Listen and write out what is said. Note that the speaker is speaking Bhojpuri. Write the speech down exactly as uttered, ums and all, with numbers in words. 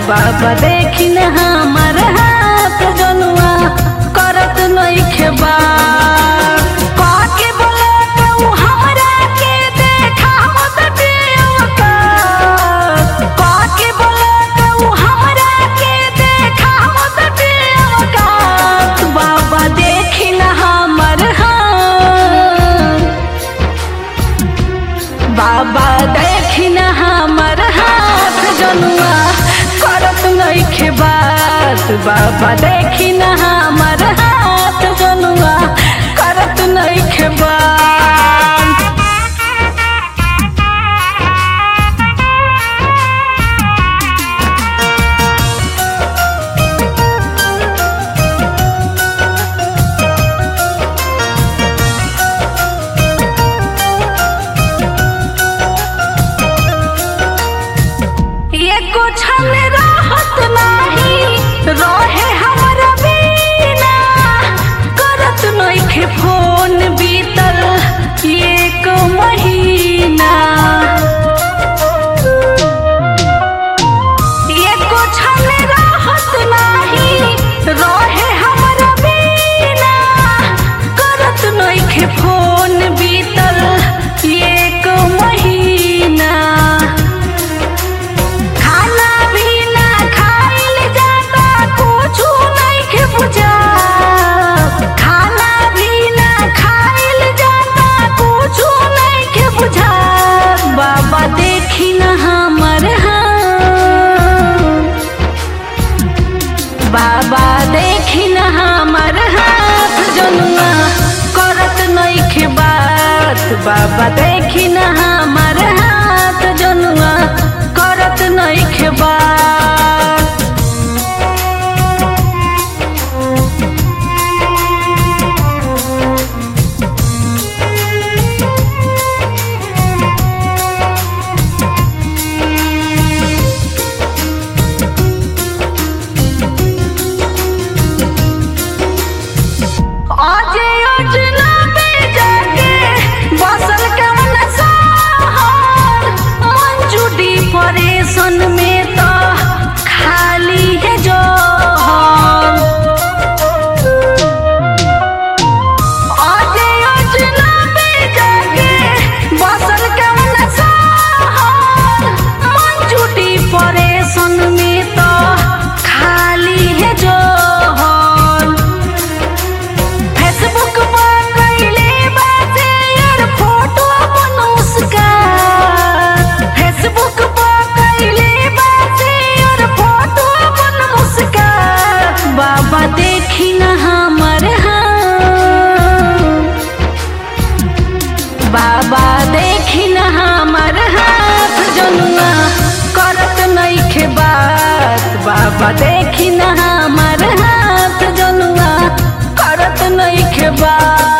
बाबा देखी न हमर हाथ जनुआ करत नइखे बार काके बोला तू हमरा के देखावत दियवका काके बोला तू हमरा के देखावत दियवका बाबा देखी न हमर हाथ बाबा देखी न हमर हाथ जनुआ करत नइखे बात बाबा देखी न हमर हाथ जनुआ करत नइखे बात एको छल रहत नाही रहे हमरा बिना करत नइखे फोन बीतल एक महीना एको छल रहत नाही रहे हमरा बिना करत नइखे फोन बीतल एक महीना खाना भी ना खाइल जाता कुछु नइखे बुझा खाना भी ना खाइल जाता कुछु नइखे बुझा बाबा देखी न हमर हाथ बाबा देखी न हमर हाथ जनुआ करत नइखे बात बाबा देखी न हमर हाथ जनुआ करत नइखे बात आज योजना में जाके बसल कवन सहर मंजू डिप्रेशन में तो खाली है जोहर आज योजना में जाके बसल कवन सहर मंजू डिप्रेशन में तो खाली है जोहर फेसबुक पर कइले बासे यार फोटो अपन उसका फेसबुक पर कइले बासे यार फोटो अपन उसका बाबा देखी न हमर हाथ बाबा देखी न हमर हाथ जनुआ करत नइखे बात बाबा देखी न हमर हाथ जनुआ करत नइखे बात